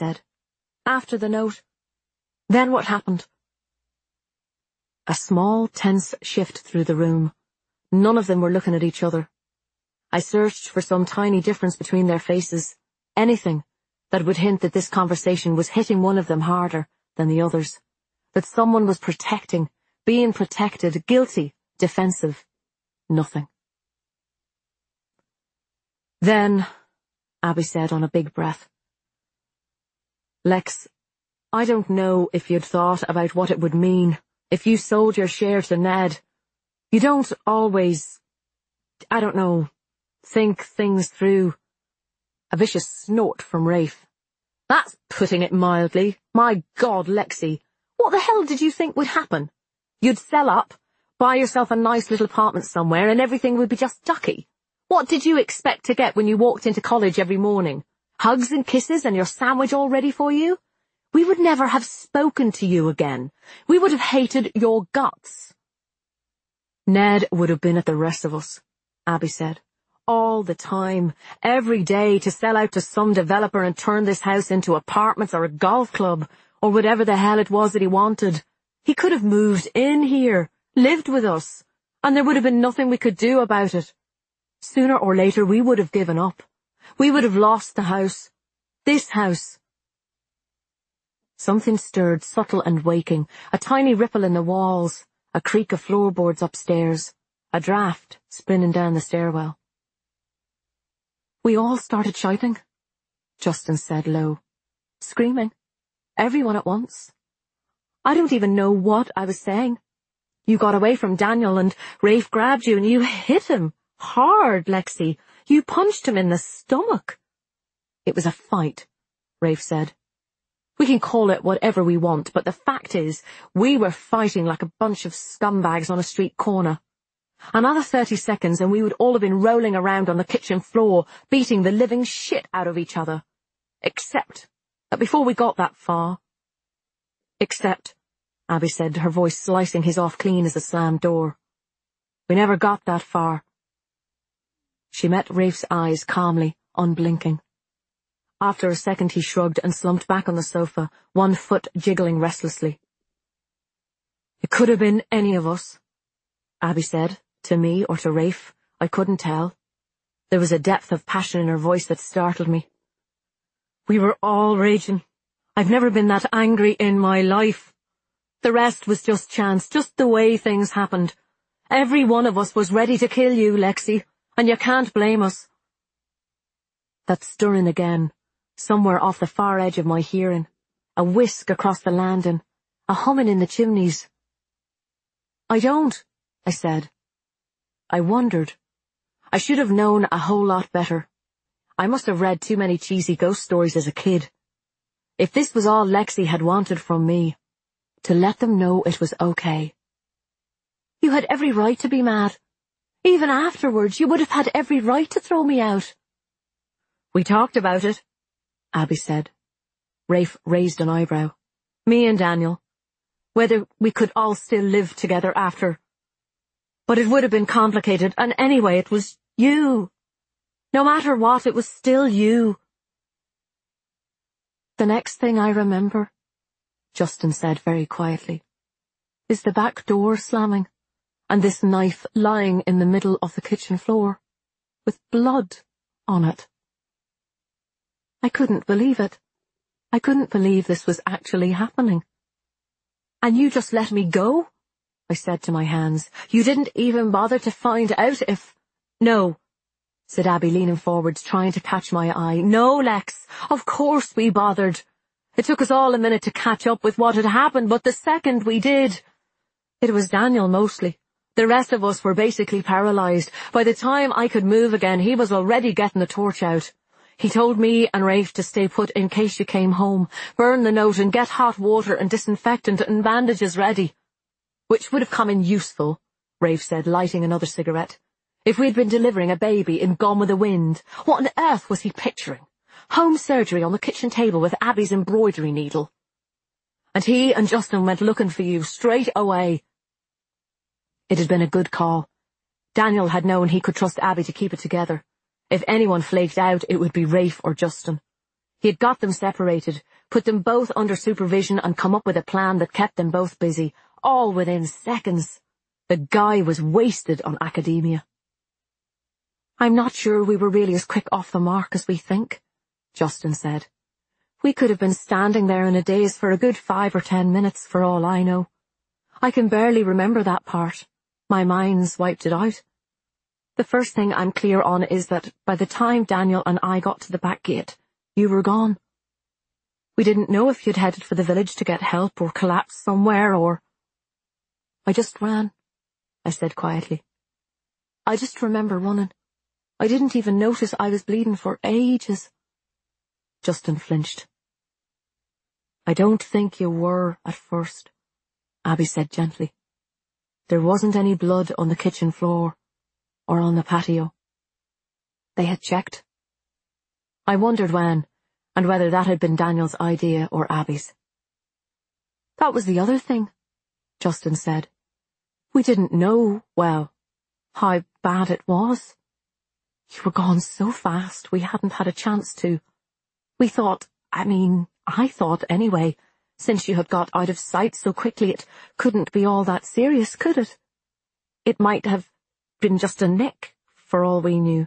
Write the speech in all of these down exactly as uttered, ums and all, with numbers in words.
said. After the note. Then what happened? A small, tense shift through the room. None of them were looking at each other. I searched for some tiny difference between their faces, anything that would hint that this conversation was hitting one of them harder than the others, that someone was protecting, being protected, guilty, defensive. Nothing. Then, Abby said on a big breath, Lex, I don't know if you'd thought about what it would mean if you sold your share to Ned. You don't always, I don't know, think things through. A vicious snort from Rafe. That's putting it mildly. My God, Lexi, what the hell did you think would happen? You'd sell up, buy yourself a nice little apartment somewhere, and everything would be just ducky. What did you expect to get when you walked into college every morning? Hugs and kisses and your sandwich all ready for you? We would never have spoken to you again. We would have hated your guts. Ned would have been at the rest of us, Abby said. All the time, every day, to sell out to some developer and turn this house into apartments or a golf club, or whatever the hell it was that he wanted. He could have moved in here, lived with us, and there would have been nothing we could do about it. Sooner or later we would have given up. We would have lost the house. This house. Something stirred, subtle and waking, a tiny ripple in the walls, a creak of floorboards upstairs, a draught spinning down the stairwell. We all started shouting, Justin said low. Screaming. Everyone at once. I don't even know what I was saying. You got away from Daniel and Rafe grabbed you and you hit him. Hard, Lexi. You punched him in the stomach. It was a fight, Rafe said. We can call it whatever we want, but the fact is, we were fighting like a bunch of scumbags on a street corner. Another thirty seconds and we would all have been rolling around on the kitchen floor, beating the living shit out of each other. Except that before we got that far... Except, Abby said, her voice slicing his off clean as a slammed door. We never got that far. She met Rafe's eyes calmly, unblinking. After a second he shrugged and slumped back on the sofa, one foot jiggling restlessly. It could have been any of us, Abby said, to me or to Rafe. I couldn't tell. There was a depth of passion in her voice that startled me. We were all raging. I've never been that angry in my life. The rest was just chance, just the way things happened. Every one of us was ready to kill you, Lexi, and you can't blame us. That stirring again, somewhere off the far edge of my hearing, a whisk across the landing, a humming in the chimneys. I don't, I said. I wondered. I should have known a whole lot better. I must have read too many cheesy ghost stories as a kid. If this was all Lexi had wanted from me, to let them know it was okay. You had every right to be mad. Even afterwards, you would have had every right to throw me out. We talked about it, Abby said. Rafe raised an eyebrow. Me and Daniel. Whether we could all still live together after. But it would have been complicated, and anyway, it was you. No matter what, it was still you. The next thing I remember, Justin said very quietly, is the back door slamming, and this knife lying in the middle of the kitchen floor, with blood on it. I couldn't believe it. I couldn't believe this was actually happening. And you just let me go? I said to my hands. You didn't even bother to find out if... No, said Abby, leaning forwards, trying to catch my eye. No, Lex, of course we bothered. It took us all a minute to catch up with what had happened, but the second we did... It was Daniel mostly. The rest of us were basically paralyzed. By the time I could move again, he was already getting the torch out. He told me and Rafe to stay put in case you came home, burn the note and get hot water and disinfectant and bandages ready. Which would have come in useful, Rafe said, lighting another cigarette. If we'd been delivering a baby in Gone with the Wind, what on earth was he picturing? Home surgery on the kitchen table with Abby's embroidery needle. And he and Justin went looking for you straight away. It had been a good call. Daniel had known he could trust Abby to keep it together. If anyone flaked out, it would be Rafe or Justin. He had got them separated, put them both under supervision and come up with a plan that kept them both busy, all within seconds. The guy was wasted on academia. I'm not sure we were really as quick off the mark as we think, Justin said. We could have been standing there in a daze for a good five or ten minutes, for all I know. I can barely remember that part. My mind's wiped it out. The first thing I'm clear on is that by the time Daniel and I got to the back gate, you were gone. We didn't know if you'd headed for the village to get help or collapsed somewhere or... I just ran, I said quietly. I just remember running. I didn't even notice I was bleeding for ages. Justin flinched. I don't think you were at first, Abby said gently. There wasn't any blood on the kitchen floor or on the patio. They had checked. I wondered when, and whether that had been Daniel's idea or Abby's. That was the other thing, Justin said. We didn't know, well, how bad it was. You were gone so fast we hadn't had a chance to. We thought, I mean, I thought anyway, since you had got out of sight so quickly it couldn't be all that serious, could it? It might have been just a nick, for all we knew.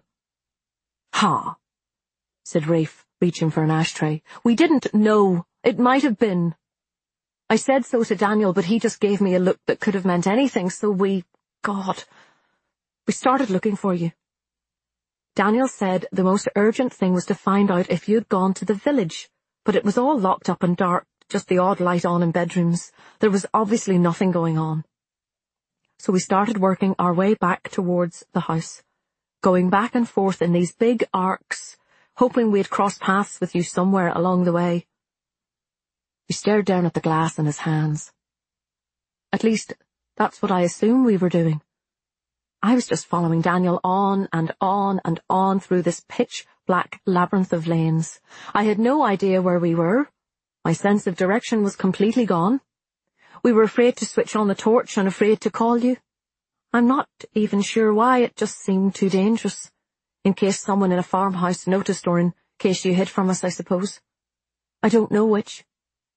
Ha, said Rafe, reaching for an ashtray. We didn't know. It might have been. I said so to Daniel, but he just gave me a look that could have meant anything, so we, God, we started looking for you. Daniel said the most urgent thing was to find out if you'd gone to the village, but it was all locked up and dark, just the odd light on in bedrooms. There was obviously nothing going on. So we started working our way back towards the house, going back and forth in these big arcs, hoping we'd cross paths with you somewhere along the way. We stared down at the glass in his hands. At least, that's what I assumed we were doing. I was just following Daniel on and on and on through this pitch-black labyrinth of lanes. I had no idea where we were. My sense of direction was completely gone. We were afraid to switch on the torch and afraid to call you. I'm not even sure why, it just seemed too dangerous. In case someone in a farmhouse noticed or in case you hid from us, I suppose. I don't know which.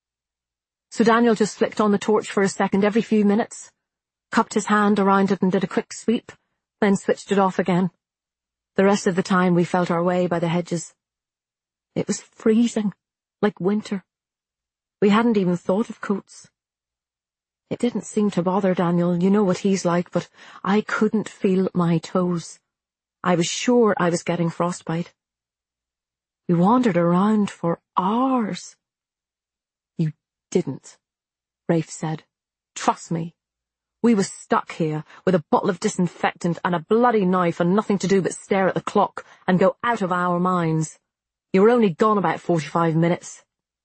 So Daniel just flicked on the torch for a second every few minutes, cupped his hand around it and did a quick sweep, then switched it off again. The rest of the time we felt our way by the hedges. It was freezing, like winter. We hadn't even thought of coats. It didn't seem to bother Daniel, you know what he's like, but I couldn't feel my toes. I was sure I was getting frostbite. We wandered around for hours. You didn't, Rafe said. Trust me. We were stuck here with a bottle of disinfectant and a bloody knife and nothing to do but stare at the clock and go out of our minds. You were only gone about forty-five minutes.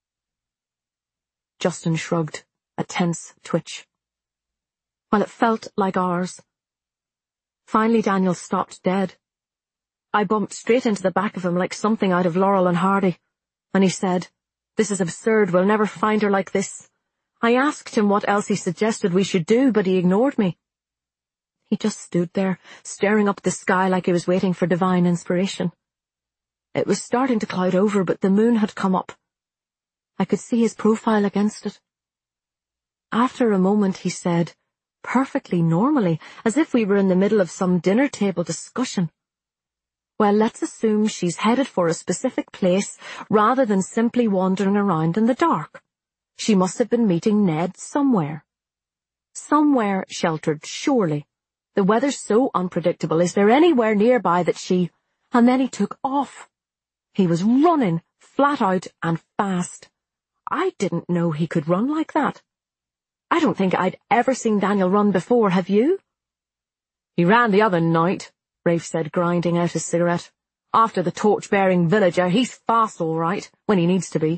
Justin shrugged, a tense twitch. Well, it felt like hours. Finally Daniel stopped dead. I bumped straight into the back of him like something out of Laurel and Hardy, and he said, "This is absurd, we'll never find her like this." I asked him what else he suggested we should do, but he ignored me. He just stood there, staring up at the sky like he was waiting for divine inspiration. It was starting to cloud over, but the moon had come up. I could see his profile against it. After a moment he said, perfectly normally, as if we were in the middle of some dinner table discussion, "Well, let's assume she's headed for a specific place rather than simply wandering around in the dark. She must have been meeting Ned somewhere. Somewhere sheltered, surely. The weather's so unpredictable. Is there anywhere nearby that she—" And then he took off. He was running, flat out and fast. I didn't know he could run like that. I don't think I'd ever seen Daniel run before, have you? "He ran the other night," Rafe said, grinding out his cigarette. "After the torch-bearing villager, he's fast all right, when he needs to be."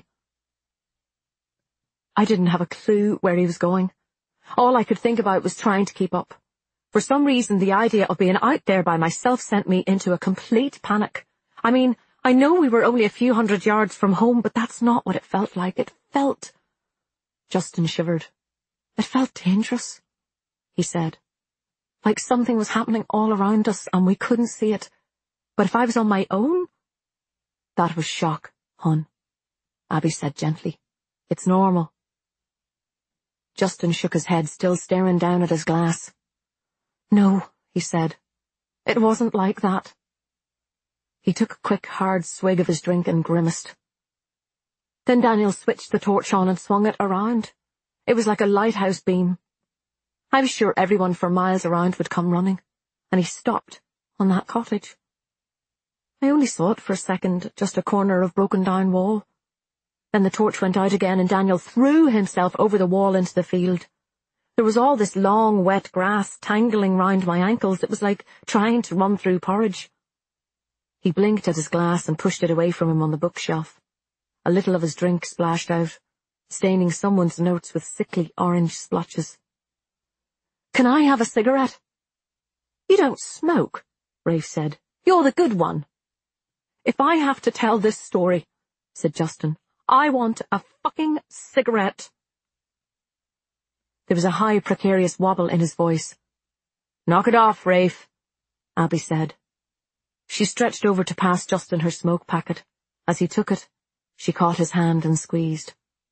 I didn't have a clue where he was going. All I could think about was trying to keep up. For some reason, the idea of being out there by myself sent me into a complete panic. I mean, I know we were only a few hundred yards from home, but that's not what it felt like. It felt... Justin shivered. It felt dangerous, he said. Like something was happening all around us and we couldn't see it. But if I was on my own? That was shock, hon. Abby said gently. It's normal. Justin shook his head, still staring down at his glass. No, he said. It wasn't like that. He took a quick, hard swig of his drink and grimaced. Then Daniel switched the torch on and swung it around. It was like a lighthouse beam. I was sure everyone for miles around would come running, and he stopped on that cottage. I only saw it for a second, just a corner of broken-down wall. Then the torch went out again, and Daniel threw himself over the wall into the field. There was all this long, wet grass tangling round my ankles. It was like trying to run through porridge. He blinked at his glass and pushed it away from him on the bookshelf. A little of his drink splashed out, staining someone's notes with sickly orange splotches. Can I have a cigarette? You don't smoke, Rafe said. You're the good one. If I have to tell this story, said Justin, I want a fucking cigarette. There was a high, precarious wobble in his voice. Knock it off, Rafe, Abby said. She stretched over to pass Justin her smoke packet. As he took it, she caught his hand and squeezed.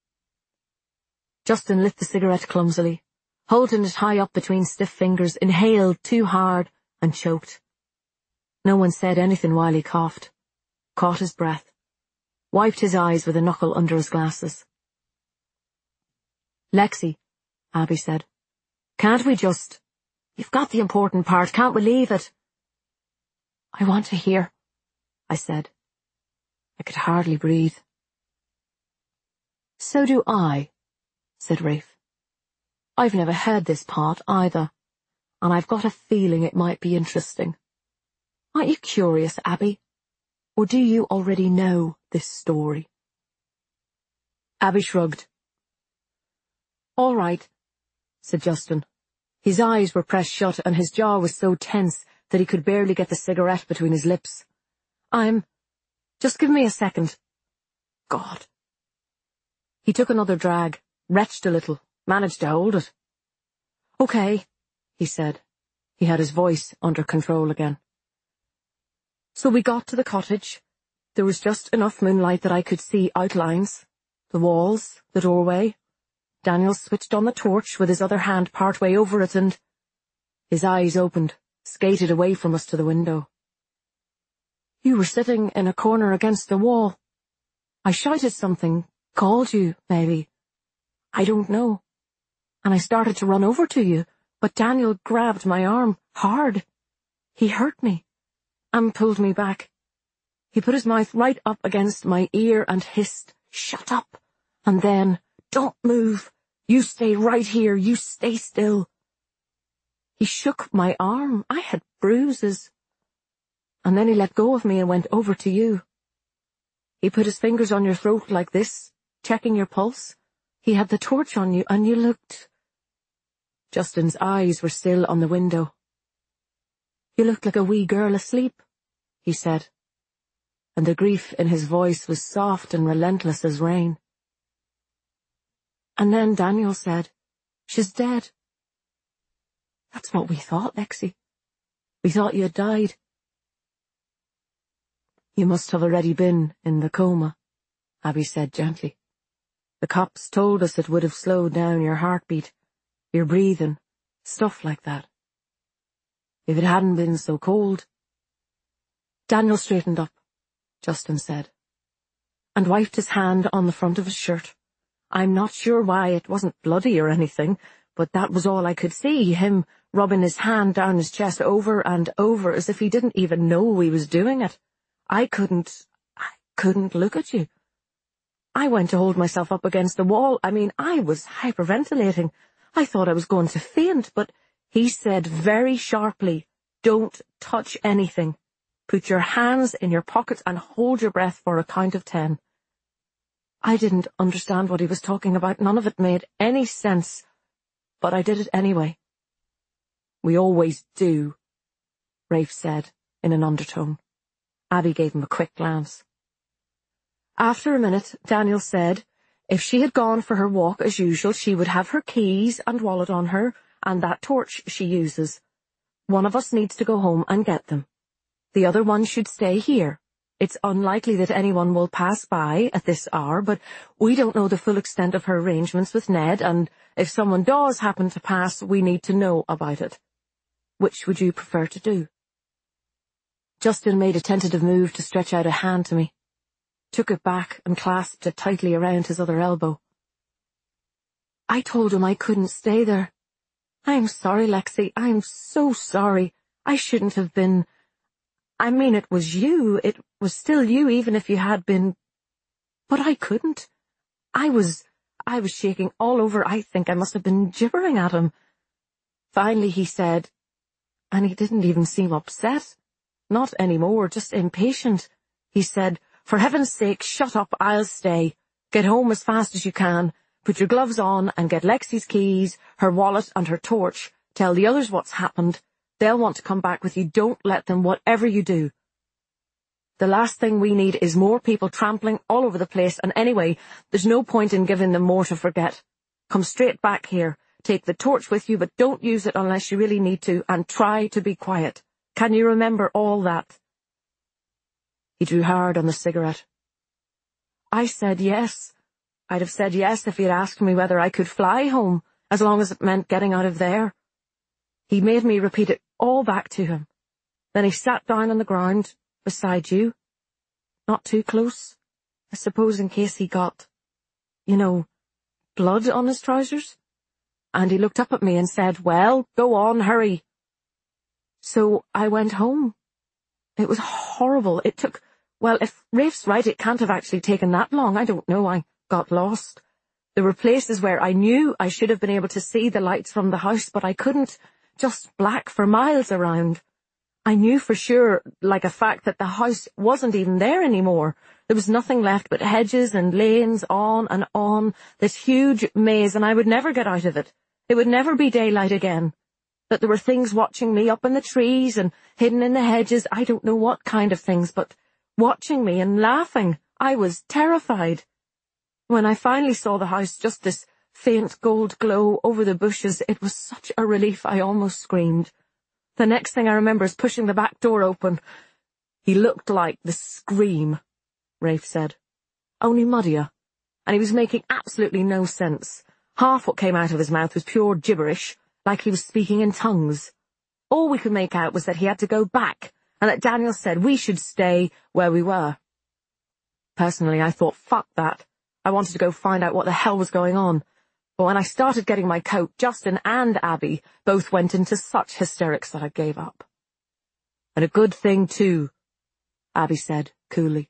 Justin lit the cigarette clumsily, holding it high up between stiff fingers, inhaled too hard, and choked. No one said anything while he coughed, caught his breath, wiped his eyes with a knuckle under his glasses. Lexi, Abby said, can't we just... You've got the important part, can't we leave it? I want to hear, I said. I could hardly breathe. So do I, said Rafe. I've never heard this part either, and I've got a feeling it might be interesting. Aren't you curious, Abby? Or do you already know this story? Abby shrugged. All right, said Justin. His eyes were pressed shut and his jaw was so tense that he could barely get the cigarette between his lips. I'm... Just give me a second. God. He took another drag, retched a little, managed to hold it. Okay, he said. He had his voice under control again. So we got to the cottage. There was just enough moonlight that I could see outlines, the walls, the doorway. Daniel switched on the torch with his other hand partway over it and... His eyes opened, skated away from us to the window. You were sitting in a corner against the wall. I shouted something, called you, maybe. I don't know. And I started to run over to you, but Daniel grabbed my arm, hard. He hurt me, and pulled me back. He put his mouth right up against my ear and hissed, shut up, and then... Don't move. You stay right here. You stay still. He shook my arm. I had bruises. And then he let go of me and went over to you. He put his fingers on your throat like this, checking your pulse. He had the torch on you, and you looked... Justin's eyes were still on the window. You looked like a wee girl asleep, he said. And the grief in his voice was soft and relentless as rain. And then Daniel said, she's dead. That's what we thought, Lexi. We thought you had died. You must have already been in the coma, Abby said gently. The cops told us it would have slowed down your heartbeat, your breathing, stuff like that. If it hadn't been so cold. Daniel straightened up, Justin said, and wiped his hand on the front of his shirt. I'm not sure why it wasn't bloody or anything, but that was all I could see, him rubbing his hand down his chest over and over as if he didn't even know he was doing it. I couldn't, I couldn't look at you. I went to hold myself up against the wall. I mean, I was hyperventilating. I thought I was going to faint, but he said very sharply, don't touch anything. Put your hands in your pockets and hold your breath for a count of ten. I didn't understand what he was talking about. None of it made any sense, but I did it anyway. We always do, Rafe said in an undertone. Abby gave him a quick glance. After a minute, Daniel said, if she had gone for her walk as usual, she would have her keys and wallet on her, and that torch she uses. One of us needs to go home and get them. The other one should stay here. It's unlikely that anyone will pass by at this hour, but we don't know the full extent of her arrangements with Ned, and if someone does happen to pass, we need to know about it. Which would you prefer to do? Justin made a tentative move to stretch out a hand to me, took it back and clasped it tightly around his other elbow. I told him I couldn't stay there. I'm sorry, Lexi. I'm so sorry. I shouldn't have been... I mean, it was you. It was still you, even if you had been... But I couldn't. I was... I was shaking all over. I think I must have been gibbering at him. Finally he said, and he didn't even seem upset. Not anymore, just impatient. He said, "For heaven's sake, shut up, I'll stay. Get home as fast as you can. Put your gloves on and get Lexi's keys, her wallet and her torch. Tell the others what's happened. They'll want to come back with you. Don't let them, whatever you do. The last thing we need is more people trampling all over the place, and anyway, there's no point in giving them more to forget. Come straight back here. Take the torch with you, but don't use it unless you really need to, and try to be quiet. Can you remember all that?" He drew hard on the cigarette. I said yes. I'd have said yes if he'd asked me whether I could fly home, as long as it meant getting out of there. He made me repeat it all back to him. Then he sat down on the ground, beside you. Not too close, I suppose, in case he got, you know, blood on his trousers. And he looked up at me and said, "Well, go on, hurry." So I went home. It was horrible. It took, well, if Rafe's right, it can't have actually taken that long. I don't know. I got lost. There were places where I knew I should have been able to see the lights from the house, but I couldn't. Just black for miles around. I knew for sure, like a fact, that the house wasn't even there anymore. There was nothing left but hedges and lanes, on and on, this huge maze, and I would never get out of it. It would never be daylight again. That there were things watching me up in the trees and hidden in the hedges, I don't know what kind of things, but watching me and laughing. I was terrified. When I finally saw the house, just this faint gold glow over the bushes, it was such a relief I almost screamed. The next thing I remember is pushing the back door open. "He looked like the Scream," Rafe said. "Only muddier. And he was making absolutely no sense. Half what came out of his mouth was pure gibberish, like he was speaking in tongues. All we could make out was that he had to go back, and that Daniel said we should stay where we were. Personally, I thought, fuck that. I wanted to go find out what the hell was going on. But when I started getting my coat, Justin and Abby both went into such hysterics that I gave up." "And a good thing, too," Abby said, coolly.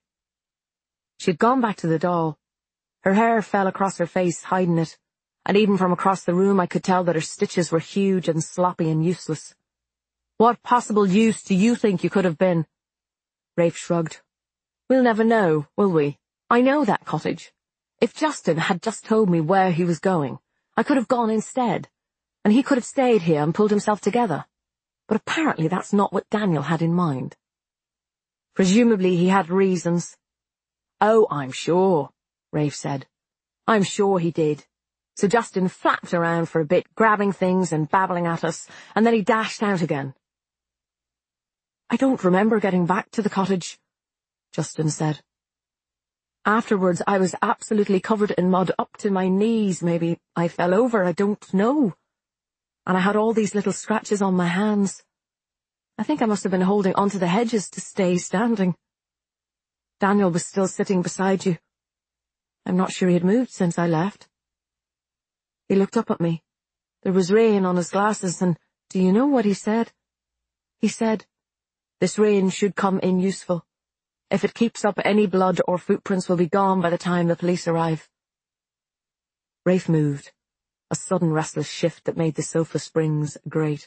She'd gone back to the doll. Her hair fell across her face, hiding it, and even from across the room I could tell that her stitches were huge and sloppy and useless. "What possible use do you think you could have been?" Rafe shrugged. "We'll never know, will we? I know that cottage. If Justin had just told me where he was going, I could have gone instead, and he could have stayed here and pulled himself together. But apparently that's not what Daniel had in mind. Presumably he had reasons." "Oh, I'm sure," Rafe said. "I'm sure he did. So Justin flapped around for a bit, grabbing things and babbling at us, and then he dashed out again." "I don't remember getting back to the cottage," Justin said. "Afterwards, I was absolutely covered in mud up to my knees. Maybe I fell over, I don't know. And I had all these little scratches on my hands. I think I must have been holding onto the hedges to stay standing. Daniel was still sitting beside you. I'm not sure he had moved since I left. He looked up at me. There was rain on his glasses, and do you know what he said? He said, 'This rain should come in useful. If it keeps up, any blood or footprints will be gone by the time the police arrive.'" Rafe moved, a sudden restless shift that made the sofa springs grate.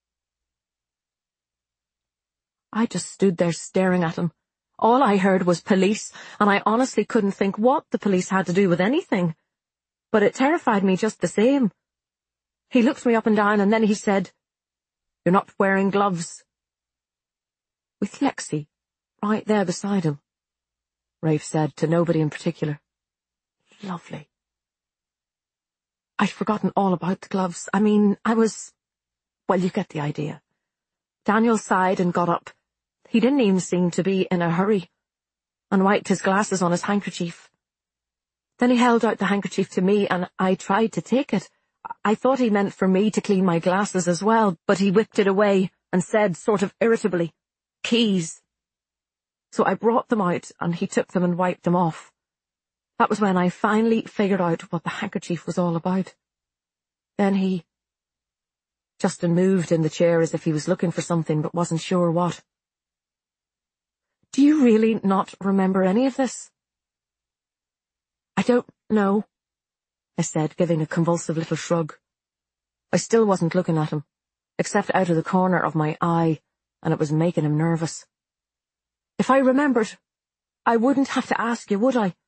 I just stood there staring at him. All I heard was police, and I honestly couldn't think what the police had to do with anything. But it terrified me just the same. He looked me up and down, and then he said, "You're not wearing gloves." "With Lexi right there beside him," Rafe said, to nobody in particular. "Lovely." I'd forgotten all about the gloves. I mean, I was... well, you get the idea. Daniel sighed and got up. He didn't even seem to be in a hurry. and wiped his glasses on his handkerchief. Then he held out the handkerchief to me, and I tried to take it. I thought he meant for me to clean my glasses as well, but he whipped it away and said, sort of irritably, "Keys." So I brought them out, and he took them and wiped them off. That was when I finally figured out what the handkerchief was all about. Then he... Justin moved in the chair as if he was looking for something but wasn't sure what. "Do you really not remember any of this?" "I don't know," I said, giving a convulsive little shrug. I still wasn't looking at him, except out of the corner of my eye, and it was making him nervous. "If I remembered, I wouldn't have to ask you, would I?"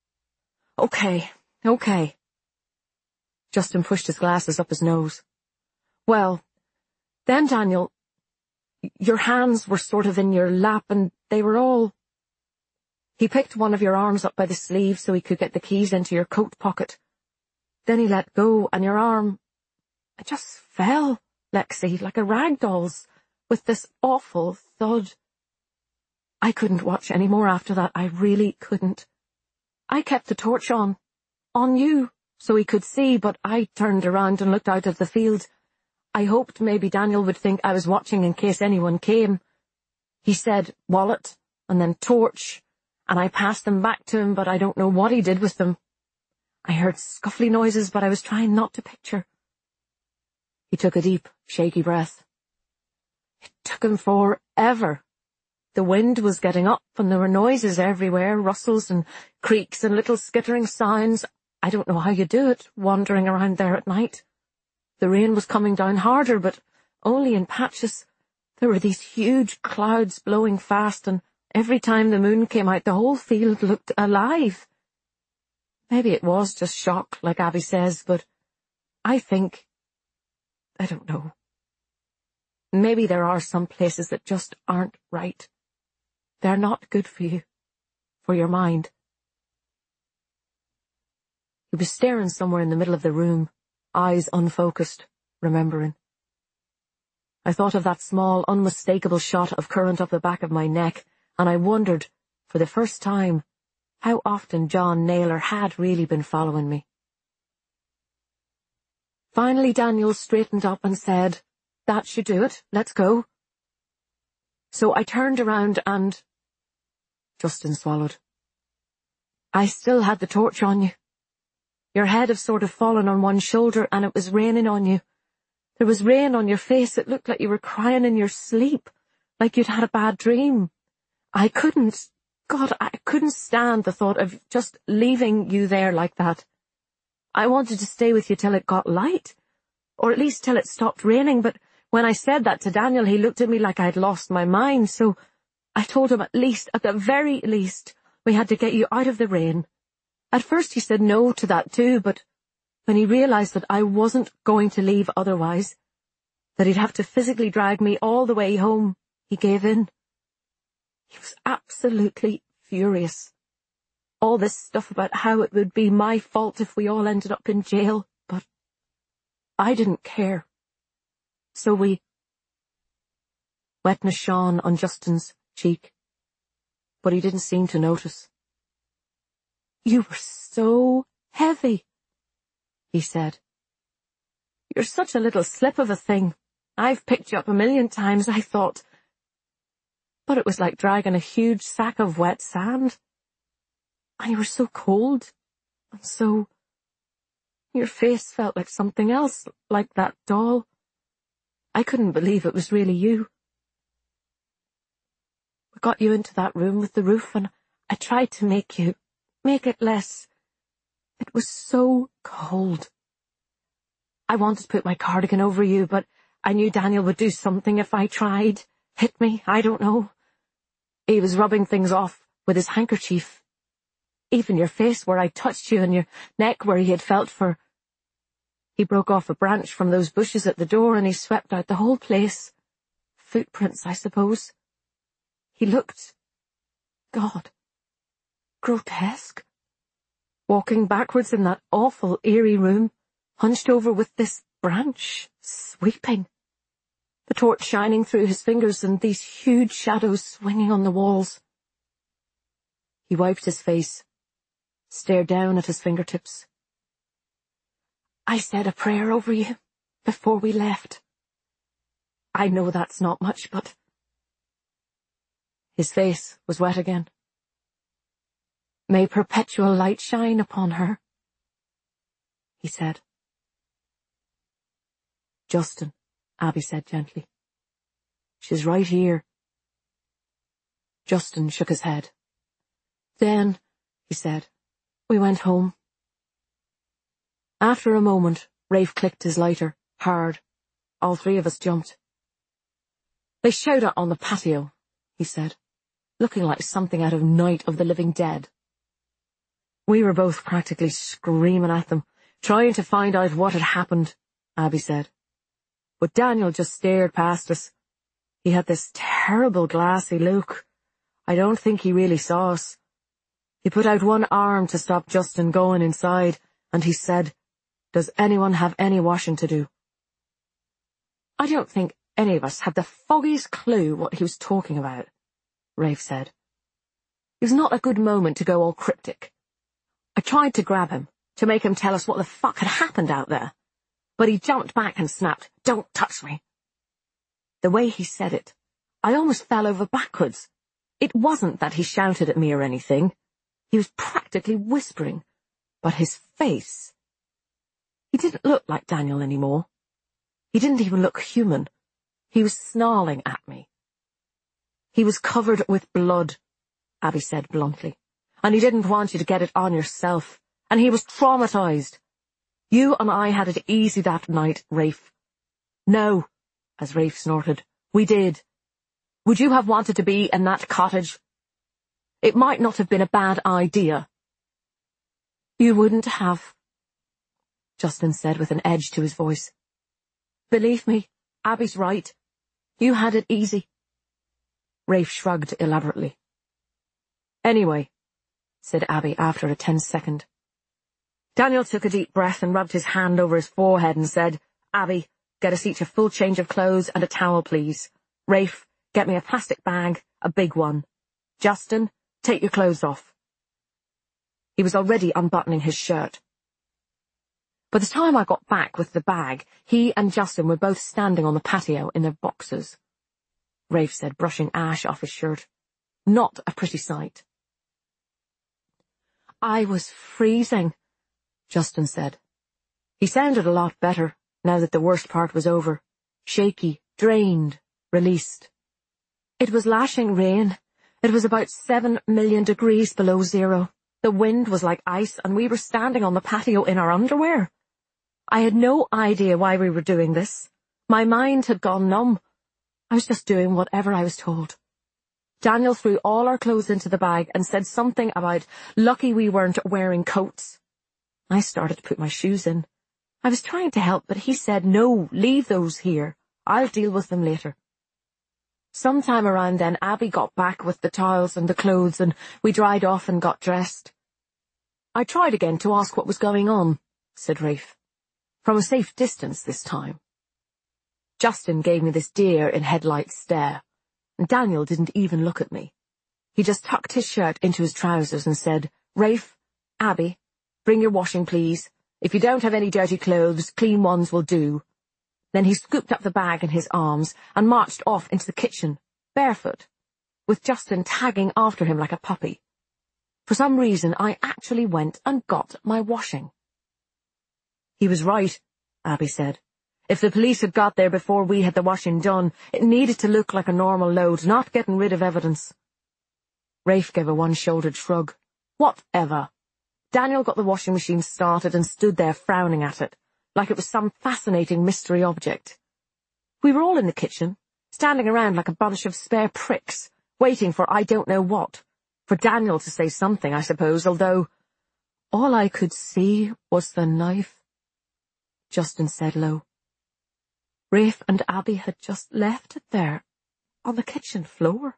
"Okay, okay." Justin pushed his glasses up his nose. "Well, then, Daniel, your hands were sort of in your lap, and they were all..." He picked one of your arms up by the sleeve so he could get the keys into your coat pocket. Then he let go, and your arm... It just fell, Lexi, like a rag doll's, with this awful thud. I couldn't watch any more after that. I really couldn't. I kept the torch on, on you, so he could see, but I turned around and looked out of the field. I hoped maybe Daniel would think I was watching in case anyone came. He said wallet, and then torch, and I passed them back to him, but I don't know what he did with them. I heard scuffly noises, but I was trying not to picture. He took a deep, shaky breath. It took him forever. The wind was getting up, and there were noises everywhere, rustles and creaks and little skittering sounds. I don't know how you do it, wandering around there at night. The rain was coming down harder, but only in patches. There were these huge clouds blowing fast, and every time the moon came out, the whole field looked alive. Maybe it was just shock, like Abby says, but I think... I don't know. Maybe there are some places that just aren't right. They're not good for you, for your mind. He was staring somewhere in the middle of the room, eyes unfocused, remembering. I thought of that small, unmistakable shot of current up the back of my neck, and I wondered, for the first time, how often John Naylor had really been following me. Finally Daniel straightened up and said, "That should do it, let's go." So I turned around and... Justin swallowed. "I still had the torch on you. Your head had sort of fallen on one shoulder, and it was raining on you. There was rain on your face. It looked like you were crying in your sleep, like you'd had a bad dream. I couldn't, God, I couldn't stand the thought of just leaving you there like that. I wanted to stay with you till it got light, or at least till it stopped raining, but when I said that to Daniel, he looked at me like I'd lost my mind, so I told him at least, at the very least, we had to get you out of the rain. At first he said no to that too, but when he realized that I wasn't going to leave otherwise, that he'd have to physically drag me all the way home, he gave in. He was absolutely furious. All this stuff about how it would be my fault if we all ended up in jail, but I didn't care. So we... Wetness shone on Justin's cheek, but he didn't seem to notice. "You were so heavy," he said. "You're such a little slip of a thing. I've picked you up a million times, I thought. But it was like dragging a huge sack of wet sand. And you were so cold, and so... Your face felt like something else, like that doll. I couldn't believe it was really you. We got you into that room with the roof, and I tried to make you, make it less. It was so cold. I wanted to put my cardigan over you, but I knew Daniel would do something if I tried. Hit me, I don't know. He was rubbing things off with his handkerchief. Even your face where I touched you, and your neck where he had felt for... He broke off a branch from those bushes at the door, and he swept out the whole place. Footprints, I suppose. He looked... God... grotesque. Walking backwards in that awful, eerie room, hunched over with this branch, sweeping. The torch shining through his fingers and these huge shadows swinging on the walls. He wiped his face, stared down at his fingertips. I said a prayer over you before we left. I know that's not much, but... His face was wet again. May perpetual light shine upon her, he said. Justin, Abby said gently. She's right here. Justin shook his head. Then, he said, we went home. After a moment, Rafe clicked his lighter, hard. All three of us jumped. They showed up on the patio, he said, looking like something out of Night of the Living Dead. We were both practically screaming at them, trying to find out what had happened, Abby said. But Daniel just stared past us. He had this terrible glassy look. I don't think he really saw us. He put out one arm to stop Justin going inside, and he said, Does anyone have any washing to do? I don't think any of us had the foggiest clue what he was talking about, Rafe said. It was not a good moment to go all cryptic. I tried to grab him, to make him tell us what the fuck had happened out there, but he jumped back and snapped, Don't touch me. The way he said it, I almost fell over backwards. It wasn't that he shouted at me or anything. He was practically whispering, but his face... He didn't look like Daniel anymore. He didn't even look human. He was snarling at me. He was covered with blood, Abby said bluntly, and he didn't want you to get it on yourself, and he was traumatized. You and I had it easy that night, Rafe. No, as Rafe snorted, we did. Would you have wanted to be in that cottage? It might not have been a bad idea. You wouldn't have, Justin said with an edge to his voice. Believe me, Abby's right. You had it easy. Rafe shrugged elaborately. Anyway, said Abby after a tense second. Daniel took a deep breath and rubbed his hand over his forehead and said, Abby, get us each a full change of clothes and a towel, please. Rafe, get me a plastic bag, a big one. Justin, take your clothes off. He was already unbuttoning his shirt. By the time I got back with the bag, he and Justin were both standing on the patio in their boxers. Rafe said, brushing ash off his shirt. Not a pretty sight. I was freezing, Justin said. He sounded a lot better, now that the worst part was over. Shaky, drained, released. It was lashing rain. It was about seven million degrees below zero. The wind was like ice, and we were standing on the patio in our underwear. I had no idea why we were doing this. My mind had gone numb. I was just doing whatever I was told. Daniel threw all our clothes into the bag and said something about lucky we weren't wearing coats. I started to put my shoes in. I was trying to help, but he said, no, leave those here. I'll deal with them later. Sometime around then, Abby got back with the towels and the clothes, and we dried off and got dressed. I tried again to ask what was going on, said Rafe. From a safe distance this time. Justin gave me this deer-in-headlights stare, and Daniel didn't even look at me. He just tucked his shirt into his trousers and said, Rafe, Abby, bring your washing, please. If you don't have any dirty clothes, clean ones will do. Then he scooped up the bag in his arms and marched off into the kitchen, barefoot, with Justin tagging after him like a puppy. For some reason, I actually went and got my washing. He was right, Abby said. If the police had got there before we had the washing done, it needed to look like a normal load, not getting rid of evidence. Rafe gave a one-shouldered shrug. Whatever. Daniel got the washing machine started and stood there frowning at it, like it was some fascinating mystery object. We were all in the kitchen, standing around like a bunch of spare pricks, waiting for I don't know what, for Daniel to say something, I suppose, although all I could see was the knife. Justin said low. Rafe and Abby had just left it there, on the kitchen floor.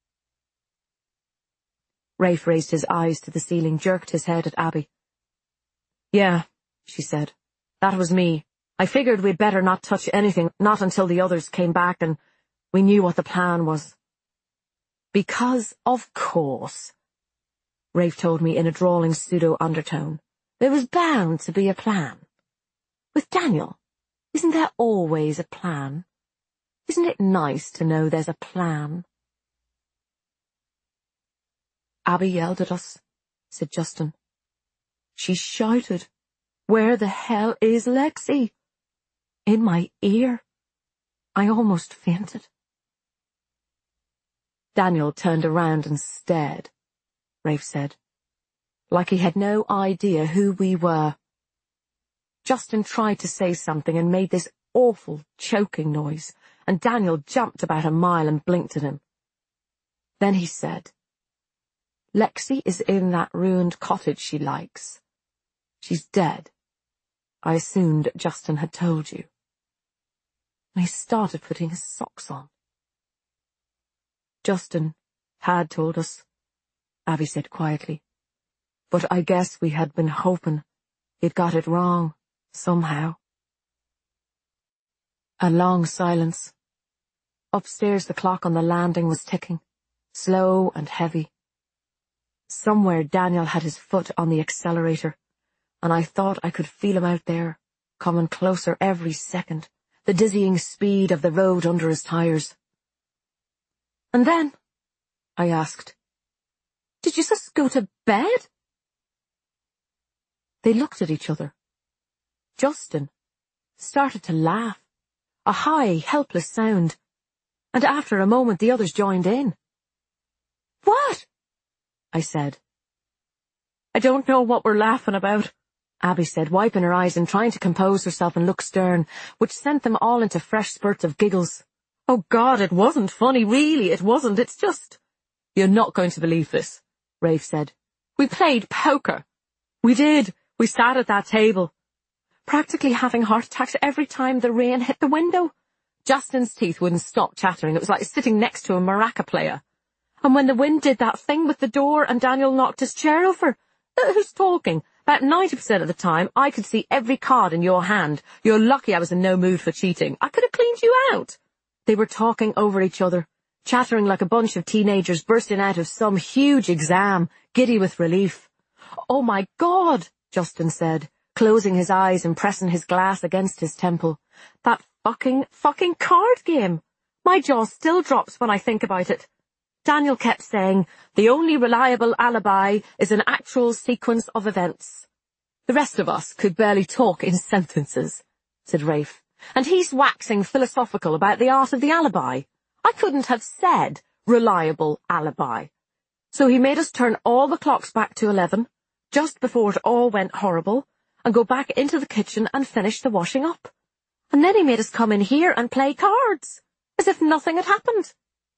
Rafe raised his eyes to the ceiling, jerked his head at Abby. Yeah, she said. That was me. I figured we'd better not touch anything, not until the others came back and we knew what the plan was. Because, of course. Rafe told me in a drawling pseudo-undertone. There was bound to be a plan. With Daniel, isn't there always a plan? Isn't it nice to know there's a plan? Abby yelled at us, said Justin. She shouted, "Where the hell is Lexi?" In my ear. I almost fainted. Daniel turned around and stared, Rafe said, like he had no idea who we were. Justin tried to say something and made this awful choking noise, and Daniel jumped about a mile and blinked at him. Then he said, "Lexi is in that ruined cottage she likes. She's dead. I assumed Justin had told you." And he started putting his socks on. Justin had told us, Abby said quietly, but I guess we had been hoping he'd got it wrong, somehow. A long silence. Upstairs the clock on the landing was ticking, slow and heavy. Somewhere Daniel had his foot on the accelerator, and I thought I could feel him out there, coming closer every second, the dizzying speed of the road under his tires. "And then?" I asked. "Did you just go to bed?" They looked at each other. Justin started to laugh, a high, helpless sound, and after a moment the others joined in. "What?" I said. "I don't know what we're laughing about," Abby said, wiping her eyes and trying to compose herself and look stern, which sent them all into fresh spurts of giggles. "Oh God, it wasn't funny, really, it wasn't, it's just—" "You're not going to believe this," Rafe said. "We played poker. We did. We sat at that table, practically having heart attacks every time the rain hit the window. Justin's teeth wouldn't stop chattering. It was like sitting next to a maraca player. And when the wind did that thing with the door and Daniel knocked his chair over, uh, who's talking? About ninety percent of the time, I could see every card in your hand. You're lucky I was in no mood for cheating. I could have cleaned you out." They were talking over each other, chattering like a bunch of teenagers bursting out of some huge exam, giddy with relief. "Oh my God," Justin said, closing his eyes and pressing his glass against his temple. "That fucking, fucking card game. My jaw still drops when I think about it. Daniel kept saying, the only reliable alibi is an actual sequence of events. The rest of us could barely talk in sentences," said Rafe. "And he's waxing philosophical about the art of the alibi. I couldn't have said reliable alibi. So he made us turn all the clocks back to eleven, just before it all went horrible, and go back into the kitchen and finish the washing up. And then he made us come in here and play cards, as if nothing had happened."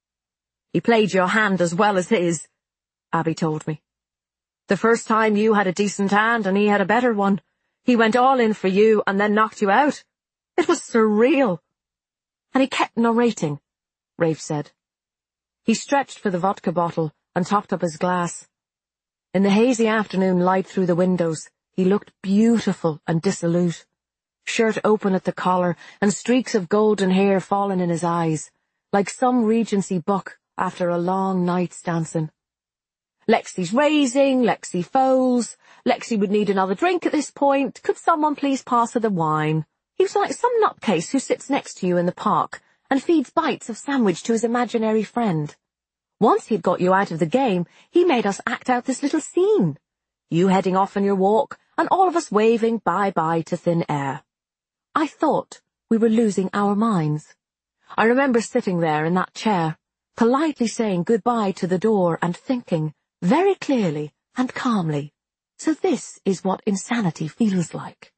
"He played your hand as well as his," Abby told me. "The first time you had a decent hand and he had a better one. He went all in for you and then knocked you out. It was surreal." "And he kept narrating," Rafe said. He stretched for the vodka bottle and topped up his glass. In the hazy afternoon light through the windows, he looked beautiful and dissolute, shirt open at the collar and streaks of golden hair falling in his eyes, like some Regency buck after a long night's dancing. "Lexi's raising, Lexi folds. Lexi would need another drink at this point. Could someone please pass her the wine?" He was like some nutcase who sits next to you in the park and feeds bites of sandwich to his imaginary friend. Once he'd got you out of the game, he made us act out this little scene. You heading off on your walk, and all of us waving bye-bye to thin air. I thought we were losing our minds. I remember sitting there in that chair, politely saying goodbye to the door and thinking, very clearly and calmly, so this is what insanity feels like.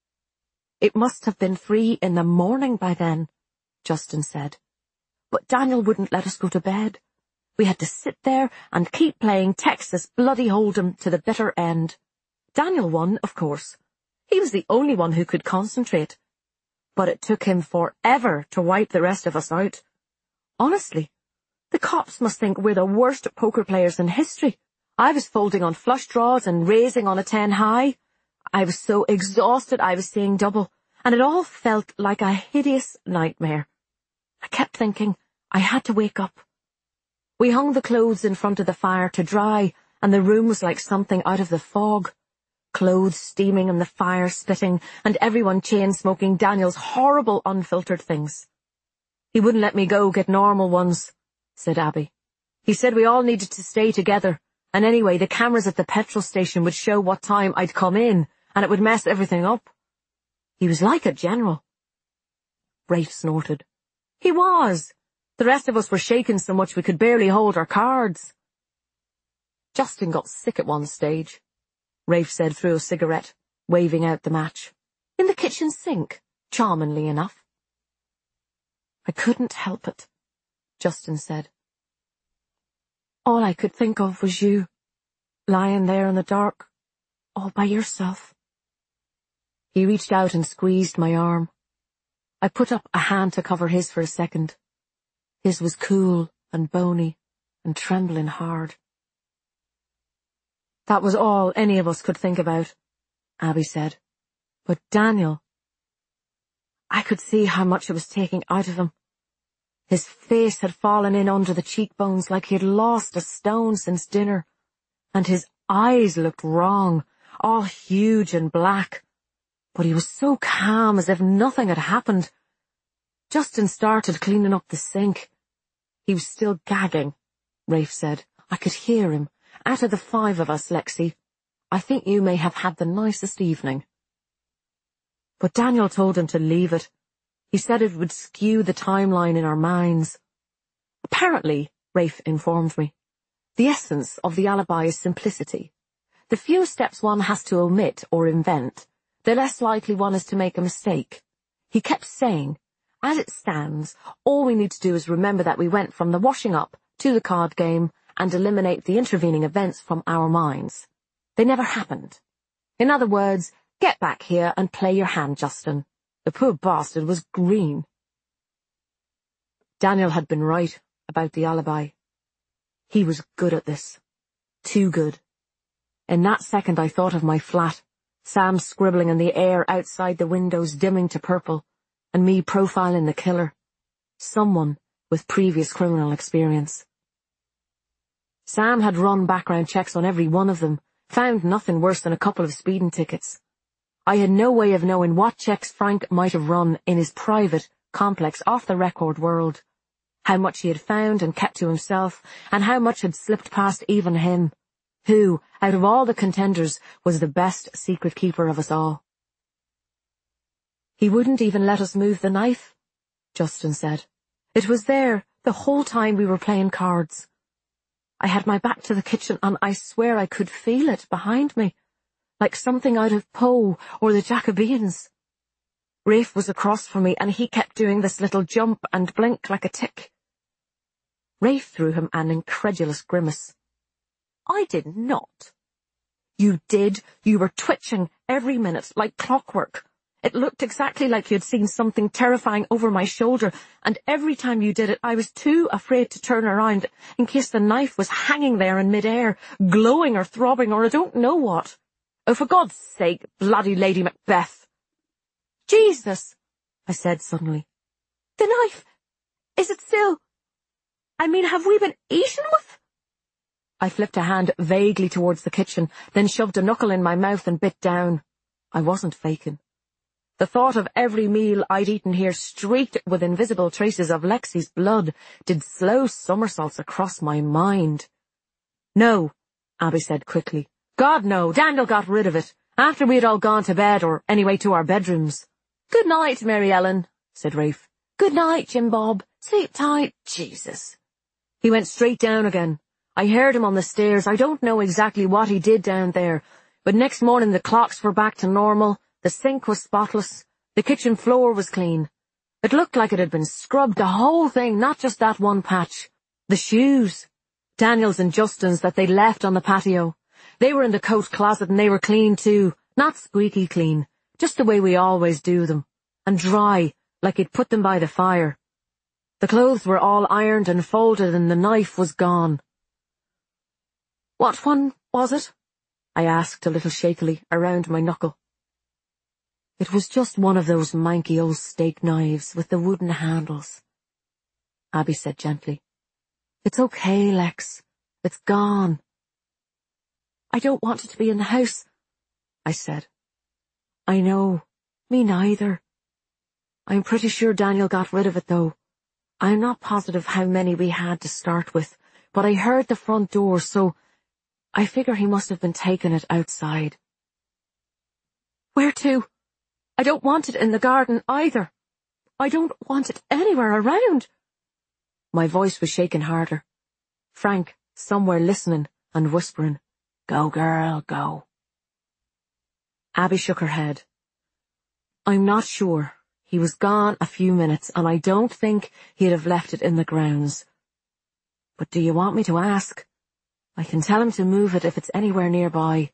"It must have been three in the morning by then," Justin said. "But Daniel wouldn't let us go to bed. We had to sit there and keep playing Texas Bloody Hold'em to the bitter end. Daniel won, of course. He was the only one who could concentrate. But it took him forever to wipe the rest of us out. Honestly, the cops must think we're the worst poker players in history. I was folding on flush draws and raising on a ten high. I was so exhausted I was seeing double, and it all felt like a hideous nightmare. I kept thinking I had to wake up. We hung the clothes in front of the fire to dry and the room was like something out of the fog. Clothes steaming and the fire spitting, and everyone chain-smoking Daniel's horrible unfiltered things. "He wouldn't let me go get normal ones," said Abby. "He said we all needed to stay together, and anyway the cameras at the petrol station would show what time I'd come in, and it would mess everything up. He was like a general." Rafe snorted. "He was. The rest of us were shaking so much we could barely hold our cards." "Justin got sick at one stage," Rafe said through a cigarette, waving out the match. "In the kitchen sink, charmingly enough." "I couldn't help it," Justin said. "All I could think of was you, lying there in the dark, all by yourself." He reached out and squeezed my arm. I put up a hand to cover his for a second. His was cool and bony and trembling hard. "That was all any of us could think about," Abby said. "But Daniel, I could see how much it was taking out of him. His face had fallen in under the cheekbones like he had lost a stone since dinner, and his eyes looked wrong, all huge and black. But he was so calm, as if nothing had happened. Justin started cleaning up the sink. He was still gagging," Rafe said. "I could hear him. Out of the five of us, Lexi, I think you may have had the nicest evening." But Daniel told him to leave it. He said it would skew the timeline in our minds. "Apparently," Rafe informed me, "the essence of the alibi is simplicity. The fewer steps one has to omit or invent, the less likely one is to make a mistake. He kept saying, as it stands, all we need to do is remember that we went from the washing up to the card game and eliminate the intervening events from our minds. They never happened. In other words, get back here and play your hand, Justin." The poor bastard was green. Daniel had been right about the alibi. He was good at this. Too good. In that second I thought of my flat, Sam scribbling in the air outside the windows dimming to purple, and me profiling the killer. Someone with previous criminal experience. Sam had run background checks on every one of them, found nothing worse than a couple of speeding tickets. I had no way of knowing what checks Frank might have run in his private, complex, off-the-record world, how much he had found and kept to himself, and how much had slipped past even him, who, out of all the contenders, was the best secret keeper of us all. "He wouldn't even let us move the knife," Justin said. "It was there the whole time we were playing cards. I had my back to the kitchen, and I swear I could feel it behind me, like something out of Poe or the Jacobeans. Rafe was across from me, and he kept doing this little jump and blink like a tick." Rafe threw him an incredulous grimace. "I did not." "You did. You were twitching every minute, like clockwork. It looked exactly like you'd seen something terrifying over my shoulder, and every time you did it I was too afraid to turn around in case the knife was hanging there in mid-air, glowing or throbbing or I don't know what. Oh, for God's sake, bloody Lady Macbeth." "Jesus," I said suddenly. "The knife! Is it still... I mean, have we been eaten with?" I flipped a hand vaguely towards the kitchen, then shoved a knuckle in my mouth and bit down. I wasn't faking. The thought of every meal I'd eaten here streaked with invisible traces of Lexi's blood did slow somersaults across my mind. "No," Abby said quickly. "God, no. Daniel got rid of it, after we had all gone to bed, or anyway to our bedrooms." "Good night, Mary Ellen," said Rafe. "Good night, Jim Bob. Sleep tight." Jesus. He went straight down again. I heard him on the stairs. I don't know exactly what he did down there, but next morning the clocks were back to normal, the sink was spotless, the kitchen floor was clean. It looked like it had been scrubbed, the whole thing, not just that one patch. The shoes, Daniel's and Justin's, that they'd left on the patio. They were in the coat closet and they were clean too, not squeaky clean, just the way we always do them, and dry, like he'd put them by the fire. The clothes were all ironed and folded and the knife was gone. "What one was it?" I asked a little shakily, around my knuckle. "It was just one of those manky old steak knives with the wooden handles," Abby said gently. "It's okay, Lex. It's gone." I don't want it to be in the house, I said. I know, me neither. I'm pretty sure Daniel got rid of it though. I'm not positive how many we had to start with, but I heard the front door, so I figure he must have been taking it outside. Where to? I don't want it in the garden either. I don't want it anywhere around. My voice was shaking harder. Frank, somewhere listening and whispering, Go girl, go. Abby shook her head. I'm not sure. He was gone a few minutes, and I don't think he'd have left it in the grounds. But do you want me to ask? I can tell him to move it if it's anywhere nearby.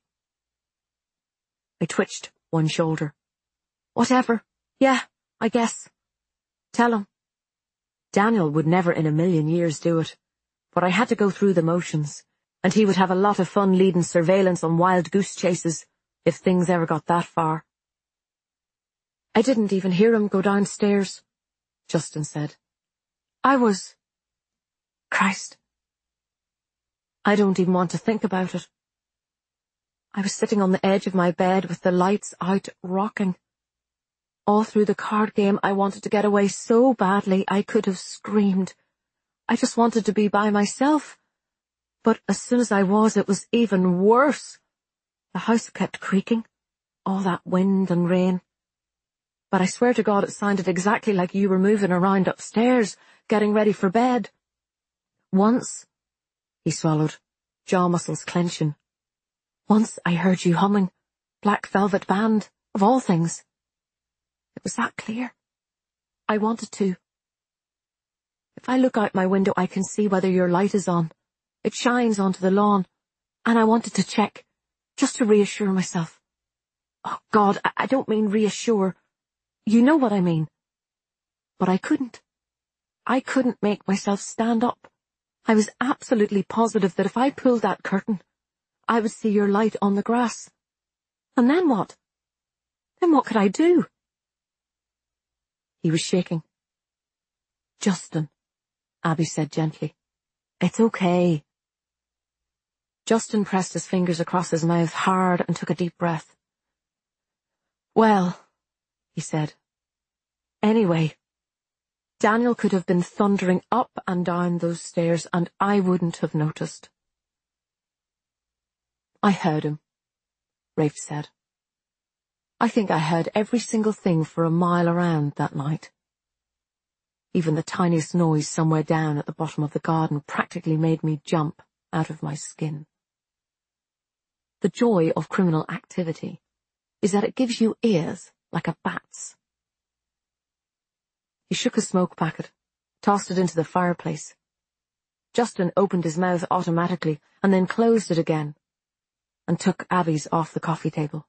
I twitched one shoulder. Whatever. Yeah, I guess. Tell him. Daniel would never in a million years do it, but I had to go through the motions, and he would have a lot of fun leading surveillance on wild goose chases, if things ever got that far. I didn't even hear him go downstairs, Justin said. I was... Christ. I don't even want to think about it. I was sitting on the edge of my bed with the lights out, rocking. All through the card game I wanted to get away so badly I could have screamed. I just wanted to be by myself. But as soon as I was, it was even worse. The house kept creaking, all that wind and rain. But I swear to God it sounded exactly like you were moving around upstairs, getting ready for bed. Once, he swallowed, jaw muscles clenching. Once I heard you humming, Black Velvet Band, of all things. It was that clear. I wanted to. If I look out my window, I can see whether your light is on. It shines onto the lawn, and I wanted to check, just to reassure myself. Oh, God, I, I don't mean reassure. You know what I mean. But I couldn't. I couldn't make myself stand up. I was absolutely positive that if I pulled that curtain, I would see your light on the grass. And then what? Then what could I do? He was shaking. Justin, Abby said gently. It's okay. Justin pressed his fingers across his mouth hard and took a deep breath. Well, he said. Anyway, Daniel could have been thundering up and down those stairs and I wouldn't have noticed. I heard him, Rafe said. I think I heard every single thing for a mile around that night. Even the tiniest noise somewhere down at the bottom of the garden practically made me jump out of my skin. The joy of criminal activity is that it gives you ears like a bat's. He shook a smoke packet, tossed it into the fireplace. Justin opened his mouth automatically and then closed it again, and took Abby's off the coffee table.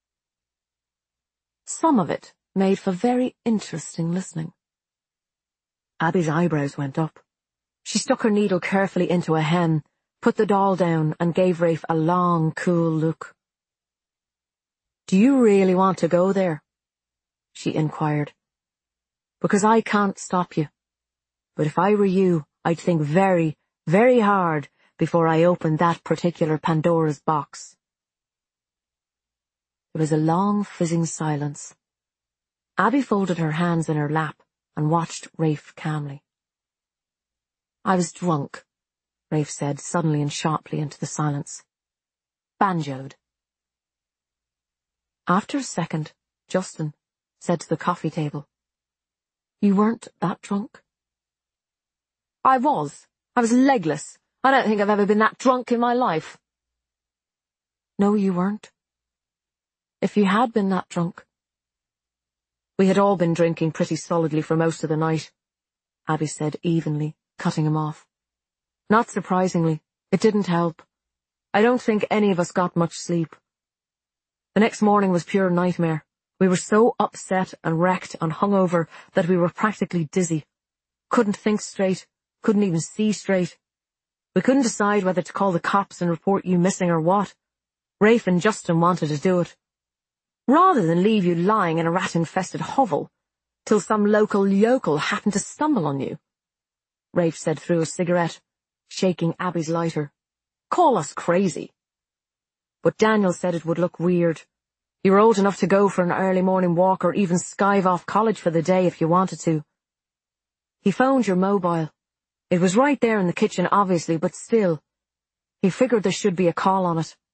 Some of it made for very interesting listening. Abby's eyebrows went up. She stuck her needle carefully into a hem, put the doll down, and gave Rafe a long, cool look. Do you really want to go there? She inquired. Because I can't stop you. But if I were you, I'd think very, very hard before I opened that particular Pandora's box. There was a long, fizzing silence. Abby folded her hands in her lap and watched Rafe calmly. I was drunk, Rafe said suddenly and sharply into the silence. Banjoed. After a second, Justin said to the coffee table, You weren't that drunk? I was. I was legless. I don't think I've ever been that drunk in my life. No, you weren't. If you had been that drunk. We had all been drinking pretty solidly for most of the night, Abby said evenly, cutting him off. Not surprisingly, it didn't help. I don't think any of us got much sleep. The next morning was pure nightmare. We were so upset and wrecked and hungover that we were practically dizzy. Couldn't think straight, couldn't even see straight. We couldn't decide whether to call the cops and report you missing or what. Rafe and Justin wanted to do it. Rather than leave you lying in a rat-infested hovel, till some local yokel happened to stumble on you. Rafe said through a cigarette, shaking Abby's lighter. Call us crazy. but Daniel said it would look weird. You were old enough to go for an early morning walk or even skive off college for the day if you wanted to. He phoned your mobile. It was right there in the kitchen, obviously, but still. He figured there should be a call on it.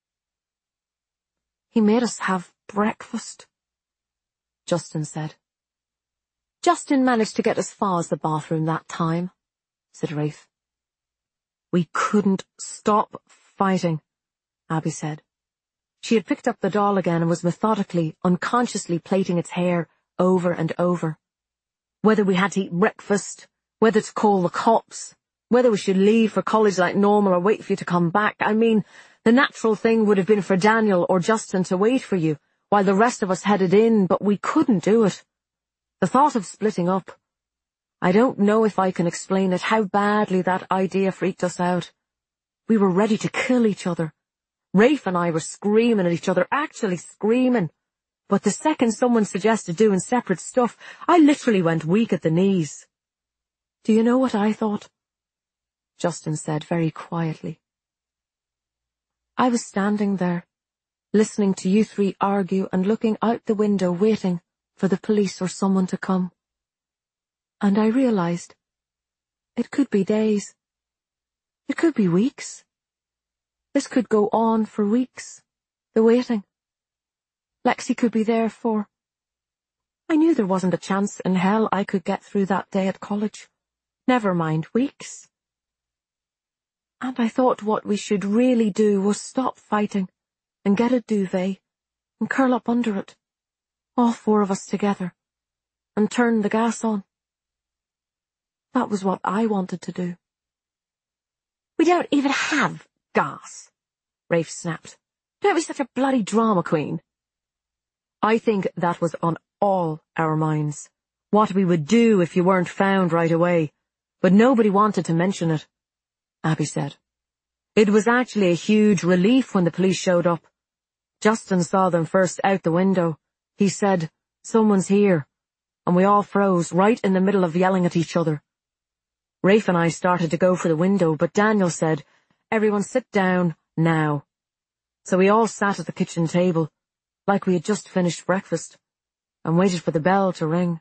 He made us have breakfast, Justin said. Justin managed to get as far as the bathroom that time, said Rafe. We couldn't stop fighting, Abby said. She had picked up the doll again and was methodically, unconsciously plaiting its hair over and over. Whether we had to eat breakfast, whether to call the cops, whether we should leave for college like normal or wait for you to come back. I mean, the natural thing would have been for Daniel or Justin to wait for you, while the rest of us headed in, but we couldn't do it. The thought of splitting up. I don't know if I can explain it, how badly that idea freaked us out. We were ready to kill each other. Rafe and I were screaming at each other, actually screaming. But the second someone suggested doing separate stuff, I literally went weak at the knees. Do you know what I thought? Justin said very quietly. I was standing there, listening to you three argue and looking out the window waiting for the police or someone to come. And I realized it could be days. It could be weeks. This could go on for weeks, the waiting. Lexi could be there for... I knew there wasn't a chance in hell I could get through that day at college. Never mind weeks. And I thought what we should really do was stop fighting and get a duvet and curl up under it, all four of us together, and turn the gas on. That was what I wanted to do. We don't even have gas, Rafe snapped. Don't be such a bloody drama queen. I think that was on all our minds, what we would do if you weren't found right away, but nobody wanted to mention it, Abby said. It was actually a huge relief when the police showed up. Justin saw them first out the window. He said, "Someone's here," and we all froze right in the middle of yelling at each other. Rafe and I started to go for the window, but Daniel said, "Everyone sit down now." So we all sat at the kitchen table, like we had just finished breakfast, and waited for the bell to ring.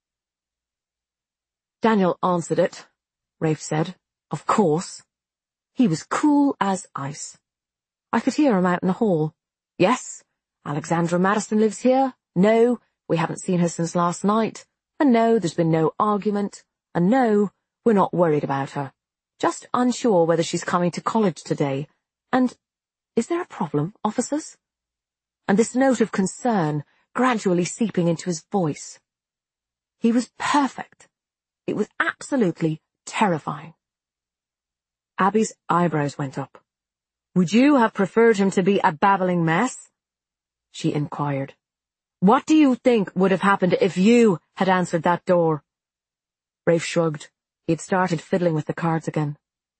Daniel answered it, Rafe said. Of course. He was cool as ice. I could hear him out in the hall. Yes, Alexandra Madison lives here. No, we haven't seen her since last night. And no, there's been no argument. And no, we're not worried about her. Just unsure whether she's coming to college today. And is there a problem, officers? And this note of concern gradually seeping into his voice. He was perfect. It was absolutely terrifying. Abby's eyebrows went up. Would you have preferred him to be a babbling mess? She inquired. What do you think would have happened if you had answered that door? Rafe shrugged. He had started fiddling with the cards again.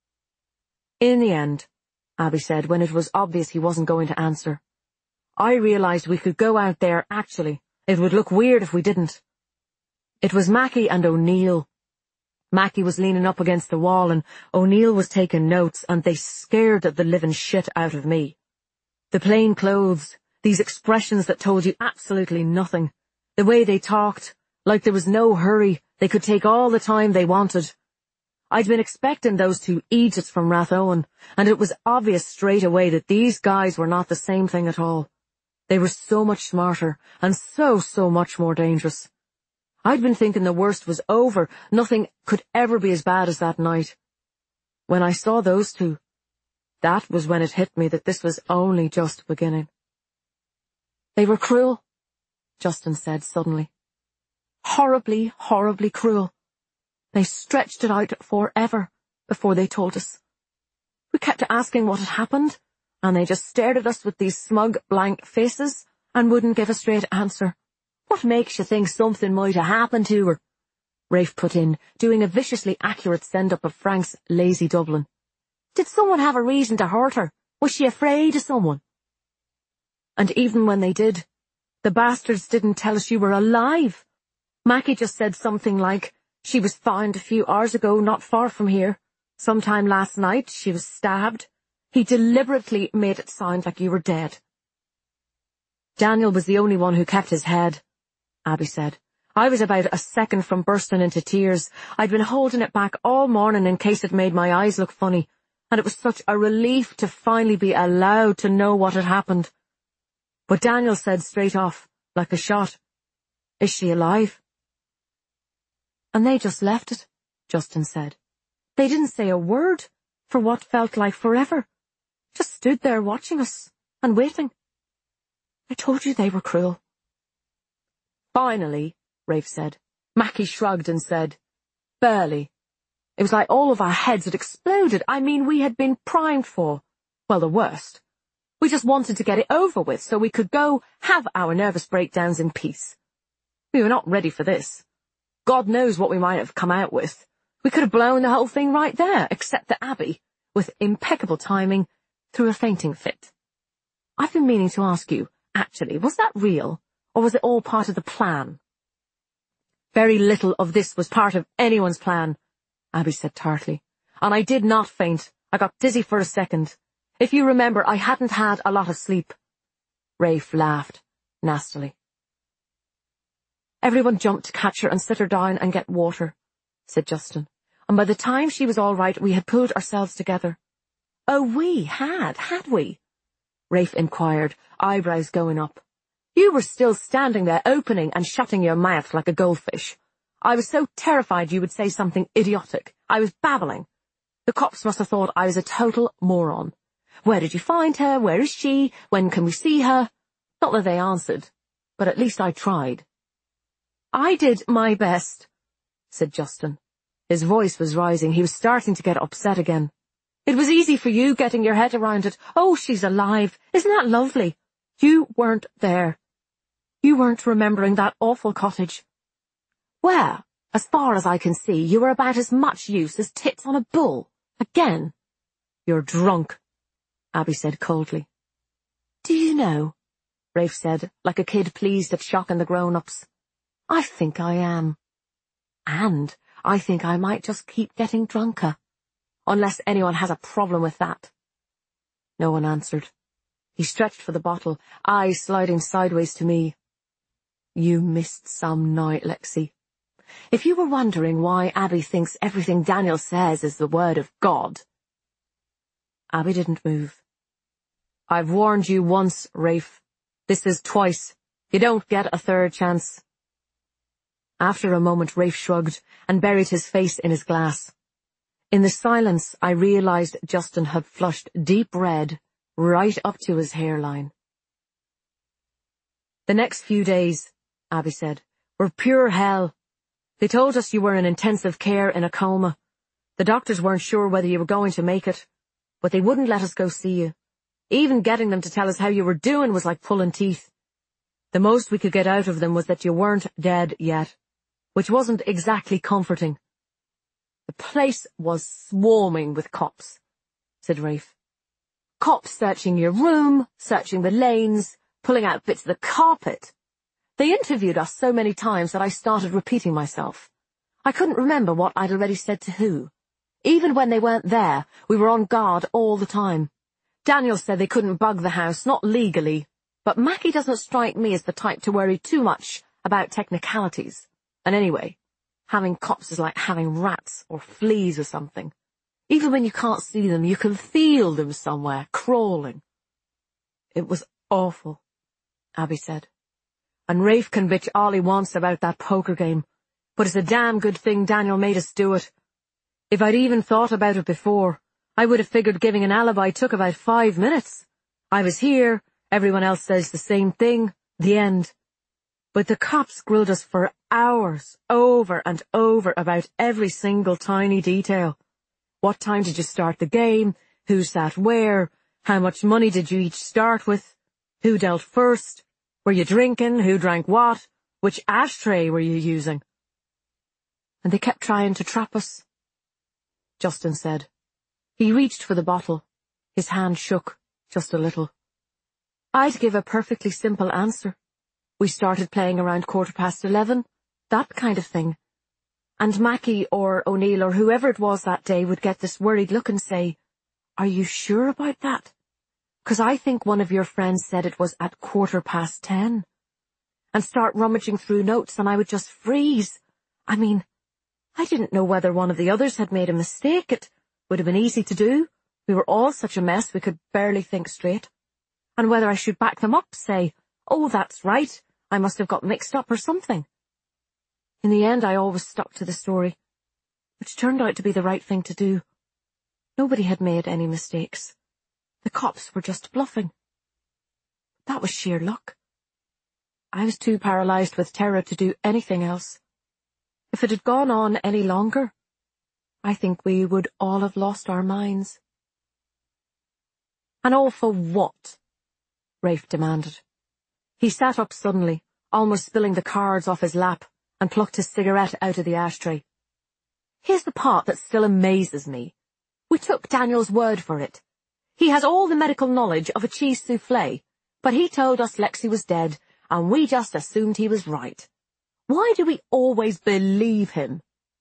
In the end, Abby said, when it was obvious he wasn't going to answer, I realized we could go out there, actually. It would look weird if we didn't. It was Mackie and O'Neill. Mackie was leaning up against the wall and O'Neill was taking notes, and they scared the living shit out of me. The plain clothes, these expressions that told you absolutely nothing, the way they talked, like there was no hurry, they could take all the time they wanted. I'd been expecting those two Egypts from Rathowen, and it was obvious straight away that these guys were not the same thing at all. They were so much smarter, and so, so much more dangerous. I'd been thinking the worst was over, nothing could ever be as bad as that night. When I saw those two, that was when it hit me that this was only just beginning. They were cruel, Justin said suddenly. Horribly, horribly cruel. They stretched it out forever before they told us. We kept asking what had happened, and they just stared at us with these smug, blank faces and wouldn't give a straight answer. What makes you think something might have happened to her? Rafe put in, doing a viciously accurate send-up of Frank's Lazy Dublin. Did someone have a reason to hurt her? Was she afraid of someone? And even when they did, the bastards didn't tell us you were alive. Mackie just said something like, she was found a few hours ago not far from here. Sometime last night she was stabbed. He deliberately made it sound like you were dead. Daniel was the only one who kept his head, Abby said. I was about a second from bursting into tears. I'd been holding it back all morning in case it made my eyes look funny, and it was such a relief to finally be allowed to know what had happened. But Daniel said straight off, like a shot, "Is she alive?" And they just left it, Justin said. They didn't say a word for what felt like forever. Just stood there watching us and waiting. I told you they were cruel. Finally, Rafe said. Mackie shrugged and said, "Barely. It was like all of our heads had exploded. I mean, we had been primed for, well, the worst. We just wanted to get it over with so we could go have our nervous breakdowns in peace. We were not ready for this. God knows what we might have come out with. We could have blown the whole thing right there, except that Abby, with impeccable timing, threw a fainting fit. I've been meaning to ask you, actually, was that real, or was it all part of the plan?" "Very little of this was part of anyone's plan," Abby said tartly. "And I did not faint. I got dizzy for a second. If you remember, I hadn't had a lot of sleep." Rafe laughed, nastily. "Everyone jumped to catch her and sit her down and get water," said Justin. "And by the time she was all right, we had pulled ourselves together." "Oh, we had, had we?" Rafe inquired, eyebrows going up. "You were still standing there opening and shutting your mouth like a goldfish. I was so terrified you would say something idiotic. I was babbling. The cops must have thought I was a total moron. Where did you find her? Where is she? When can we see her? Not that they answered, but at least I tried." "I did my best," said Justin. His voice was rising. He was starting to get upset again. "It was easy for you getting your head around it. Oh, she's alive. Isn't that lovely? You weren't there. You weren't remembering that awful cottage. Well, as far as I can see, you were about as much use as tits on a bull. Again." "You're drunk," Abby said coldly. "Do you know," Rafe said, like a kid pleased at shocking the grown-ups, "I think I am. And I think I might just keep getting drunker. Unless anyone has a problem with that." No one answered. He stretched for the bottle, eyes sliding sideways to me. "You missed some night, Lexi. If you were wondering why Abby thinks everything Daniel says is the word of God." Abby didn't move. "I've warned you once, Rafe. This is twice. You don't get a third chance." After a moment, Rafe shrugged and buried his face in his glass. In the silence, I realized Justin had flushed deep red right up to his hairline. "The next few days," Abby said, "were pure hell. They told us you were in intensive care in a coma. The doctors weren't sure whether you were going to make it, but they wouldn't let us go see you. Even getting them to tell us how you were doing was like pulling teeth. The most we could get out of them was that you weren't dead yet, which wasn't exactly comforting." "The place was swarming with cops," said Rafe. "Cops searching your room, searching the lanes, pulling out bits of the carpet. They interviewed us so many times that I started repeating myself. I couldn't remember what I'd already said to who. Even when they weren't there, we were on guard all the time. Daniel said they couldn't bug the house, not legally, but Mackie doesn't strike me as the type to worry too much about technicalities. And anyway, having cops is like having rats or fleas or something. Even when you can't see them, you can feel them somewhere, crawling." "It was awful," Abby said. "And Rafe can bitch all he wants about that poker game, but it's a damn good thing Daniel made us do it. If I'd even thought about it before, I would have figured giving an alibi took about five minutes. I was here, everyone else says the same thing, the end. But the cops grilled us for hours, over and over, about every single tiny detail. What time did you start the game? Who sat where? How much money did you each start with? Who dealt first? Were you drinking? Who drank what? Which ashtray were you using?" "And they kept trying to trap us," Justin said. He reached for the bottle. His hand shook, just a little. "I'd give a perfectly simple answer. We started playing around quarter past eleven, that kind of thing. And Mackie or O'Neill or whoever it was that day would get this worried look and say, Are you sure about that? 'Cause I think one of your friends said it was at quarter past ten. And start rummaging through notes and I would just freeze. I mean, I didn't know whether one of the others had made a mistake. It would have been easy to do. We were all such a mess we could barely think straight. And whether I should back them up, say, oh, that's right, I must have got mixed up or something. In the end, I always stuck to the story, which turned out to be the right thing to do. Nobody had made any mistakes. The cops were just bluffing. That was sheer luck. I was too paralyzed with terror to do anything else. If it had gone on any longer, I think we would all have lost our minds. And all for what? Rafe demanded. He sat up suddenly, almost spilling the cards off his lap, and plucked his cigarette out of the ashtray. Here's the part that still amazes me. We took Daniel's word for it. He has all the medical knowledge of a cheese souffle, but he told us Lexi was dead, and we just assumed he was right. Why do we always believe him?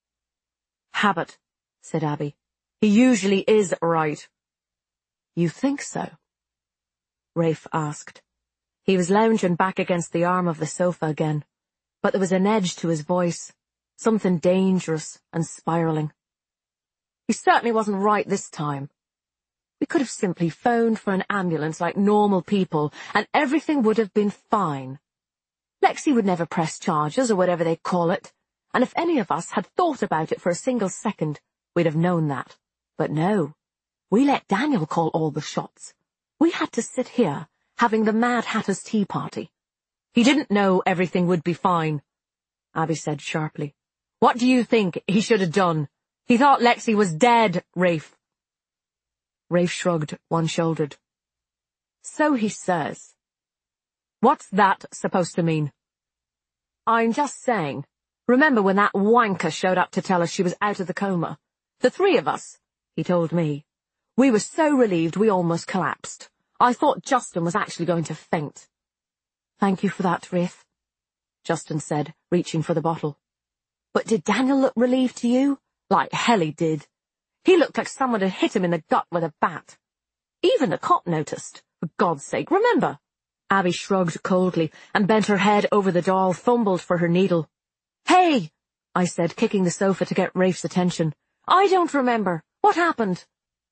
Habit, said Abby. He usually is right. You think so? Rafe asked. He was lounging back against the arm of the sofa again, but there was an edge to his voice, something dangerous and spiraling. He certainly wasn't right this time. We could have simply phoned for an ambulance like normal people, and everything would have been fine. Lexi would never press charges, or whatever they call it, and if any of us had thought about it for a single second, we'd have known that. But no, we let Daniel call all the shots. We had to sit here, having the Mad Hatter's tea party. He didn't know everything would be fine, Abby said sharply. What do you think he should have done? He thought Lexi was dead, Rafe. Rafe shrugged, one-shouldered. So he says. What's that supposed to mean? I'm just saying. Remember when that wanker showed up to tell us she was out of the coma? The three of us, he told me. We were so relieved we almost collapsed. I thought Justin was actually going to faint. Thank you for that, Rafe, Justin said, reaching for the bottle. But did Daniel look relieved to you? Like hell he did. He looked like someone had hit him in the gut with a bat. Even the cop noticed. For God's sake, remember? Abby shrugged coldly and bent her head over the doll, fumbled for her needle. Hey, I said, kicking the sofa to get Rafe's attention. I don't remember. What happened?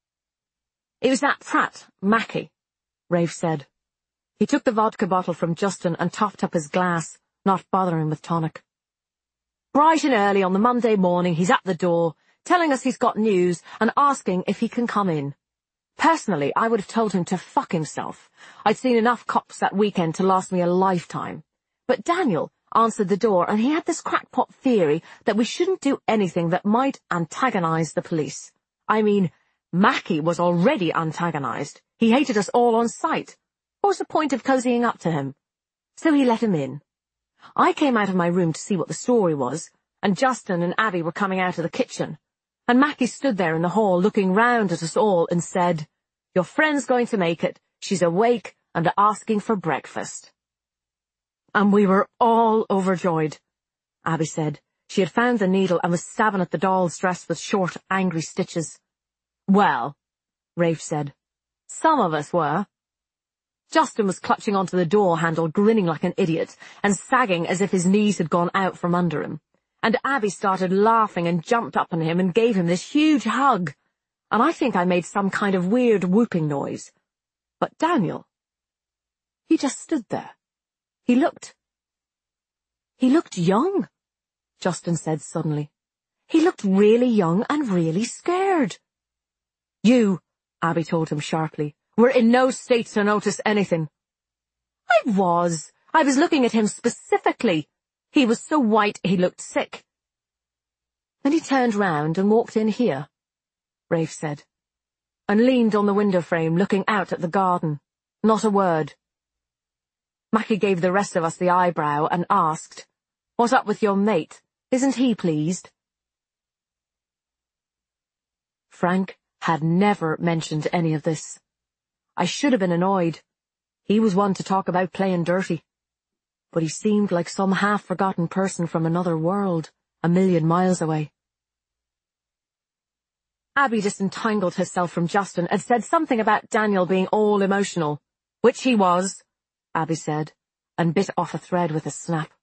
It was that prat, Mackie, Rafe said. He took the vodka bottle from Justin and topped up his glass, not bothering with tonic. Bright and early on the Monday morning, he's at the door, telling us he's got news and asking if he can come in. Personally, I would have told him to fuck himself. I'd seen enough cops that weekend to last me a lifetime. But Daniel answered the door, and he had this crackpot theory that we shouldn't do anything that might antagonize the police. I mean, Mackie was already antagonized. He hated us all on sight. What was the point of cozying up to him? So he let him in. I came out of my room to see what the story was, and Justin and Abby were coming out of the kitchen. And Mackie stood there in the hall looking round at us all and said, Your friend's going to make it. She's awake and asking for breakfast. And we were all overjoyed, Abby said. She had found the needle and was stabbing at the doll's dress with short, angry stitches. Well, Rafe said, some of us were. Justin was clutching onto the door handle, grinning like an idiot, and sagging as if his knees had gone out from under him. And Abby started laughing and jumped up on him and gave him this huge hug. And I think I made some kind of weird whooping noise. But Daniel, he just stood there. He looked... He looked young, Justin said suddenly. He looked really young and really scared. You, Abby told him sharply, were in no state to notice anything. I was. I was looking at him specifically. He was so white he looked sick. Then he turned round and walked in here, Rafe said, and leaned on the window frame looking out at the garden. Not a word. Mackie gave the rest of us the eyebrow and asked, What's up with your mate? Isn't he pleased? Frank had never mentioned any of this. I should have been annoyed. He was one to talk about playing dirty. But he seemed like some half-forgotten person from another world, a million miles away. Abby disentangled herself from Justin and said something about Daniel being all emotional. Which he was, Abby said, and bit off a thread with a snap.